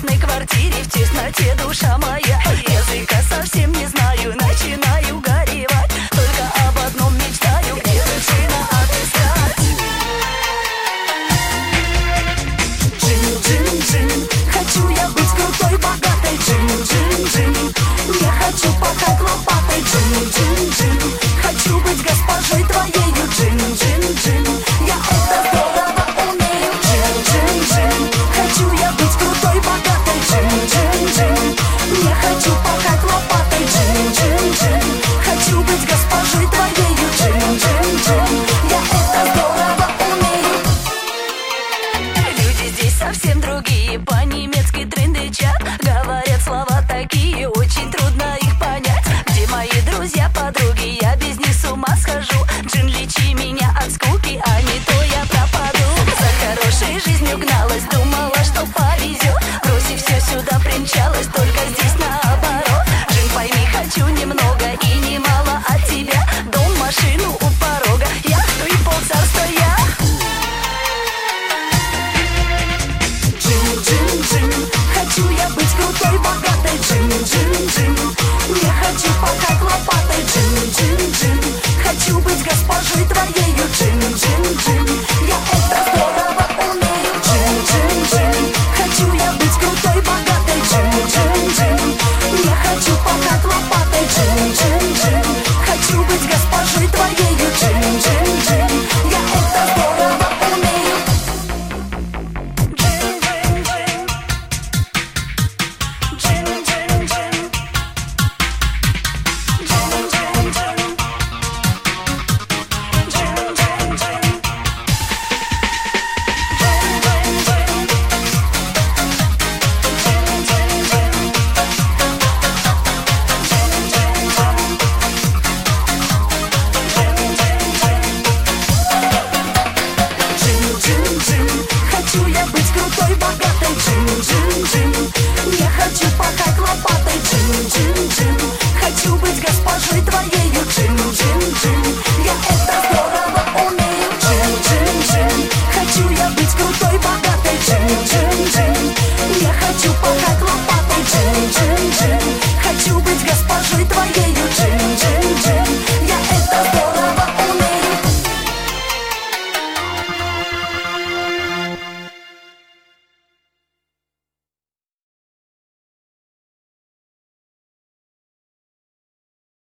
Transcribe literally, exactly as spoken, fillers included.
двухкомнатной квартире в тесноте, душа моя. Языка совсем не знаю, начинаю горевать. Только об одном мечтаю, где же джина отыскать. Джин, джин, джин, хочу я быть крутой, богатой. Джин, джин, джин, не хочу пахать лопатой. Джин, джин, джин, хочу быть госпожой твоею. Джин, джин, джин, я это здорово умею. Джин, джин, джин, хочу я быть крутой, богатой. Джин, джин, джин, не хочу пахать лопатой. Джин, джин, джин, хочу быть госпожой твоею. Джин, джин, джин, я это здорово умею. Люди здесь совсем другие, понятно.